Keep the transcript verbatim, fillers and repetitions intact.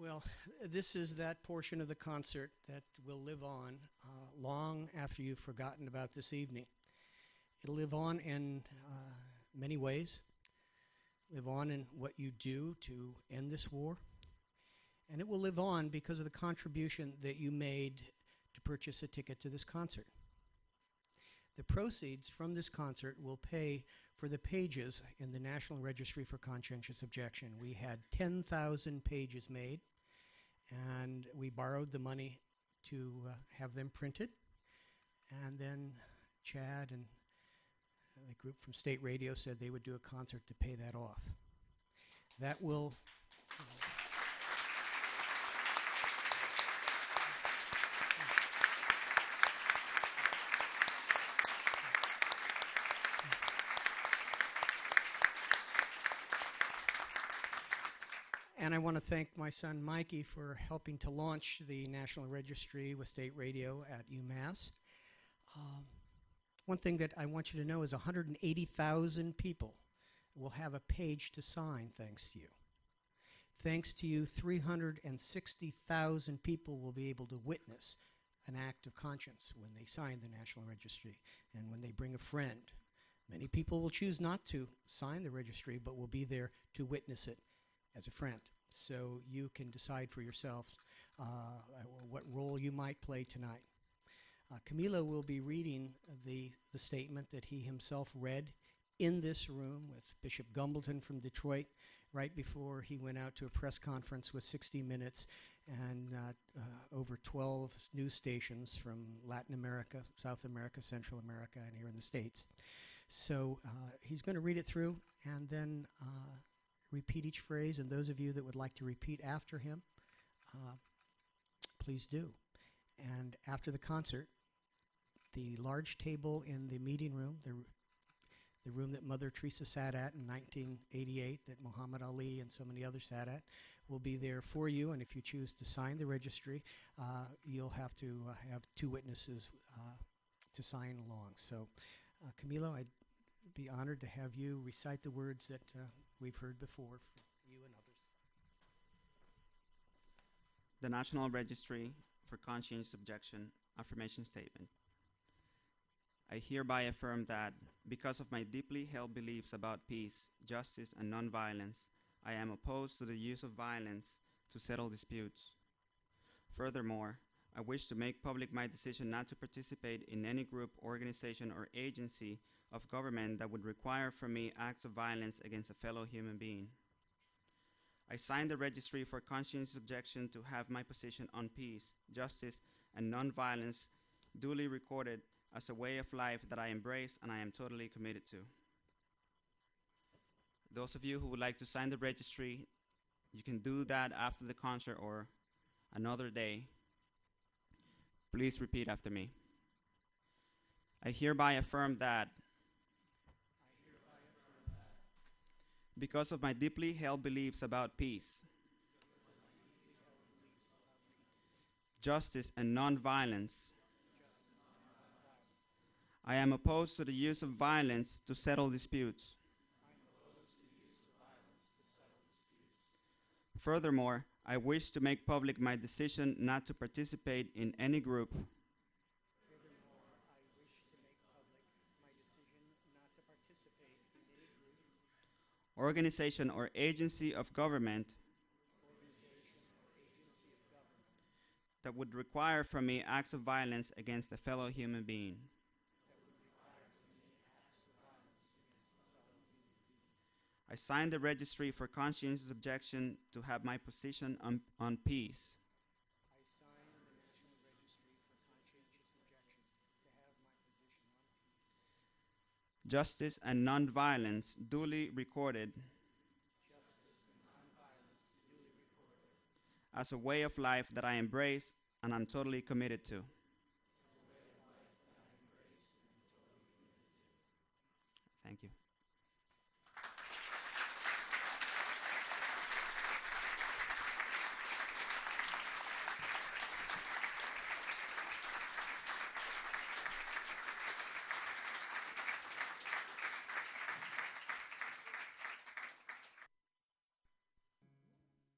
Well, this is that portion of the concert that will live on uh, long after you've forgotten about this evening. It'll live on in uh, many ways. Live on in what you do to end this war. And it will live on because of the contribution that you made to purchase a ticket to this concert. The proceeds from this concert will pay for the pages in the National Registry for Conscientious Objection. We had ten thousand pages made, and we borrowed the money to uh, have them printed. And then Chad and the group from State Radio said they would do a concert to pay that off. That will... And I want to thank my son Mikey for helping to launch the National Registry with State Radio at UMass. Um, one thing that I want you to know is one hundred eighty thousand people will have a page to sign thanks to you. Thanks to you, three hundred sixty thousand people will be able to witness an act of conscience when they sign the National Registry and when they bring a friend. Many people will choose not to sign the registry, but will be there to witness it as a friend. So you can decide for yourselves uh, what role you might play tonight. Uh, Camilo will be reading the, the statement that he himself read in this room with Bishop Gumbleton from Detroit right before he went out to a press conference with sixty minutes and uh, uh, over twelve news stations from Latin America, South America, Central America, and here in the States. So uh, he's going to read it through and then uh, repeat each phrase, and those of you that would like to repeat after him, uh, please do. And after the concert, the large table in the meeting room, the, the room that Mother Teresa sat at in nineteen eighty-eight, that Muhammad Ali and so many others sat at, will be there for you, and if you choose to sign the registry, uh, you'll have to uh, have two witnesses uh, to sign along. So, uh, Camilo, I'd be honored to have you recite the words that uh, we've heard before from you and others. The National Registry for Conscientious Objection Affirmation Statement. I hereby affirm that, because of my deeply held beliefs about peace, justice, and nonviolence, I am opposed to the use of violence to settle disputes. Furthermore, I wish to make public my decision not to participate in any group, organization, or agency of government that would require from me acts of violence against a fellow human being. I signed the Registry for Conscientious Objection to have my position on peace, justice, and nonviolence duly recorded as a way of life that I embrace and I am totally committed to. Those of you who would like to sign the registry, you can do that after the concert or another day. Please repeat after me. I hereby affirm that, because of my deeply held beliefs about peace, justice, and nonviolence, I am opposed to the use of violence to settle disputes. Furthermore, I wish to make public my decision not to participate in any group, organization, or agency of government that would require from me acts of violence against a fellow human being. I signed the Registry for Conscientious Objection to have my position on, on peace. I sign the National Registry for Conscientious Objection to have my position on peace. Justice and nonviolence duly recorded. Justice and nonviolence duly recorded. As a way of life that I embrace and I'm totally committed to.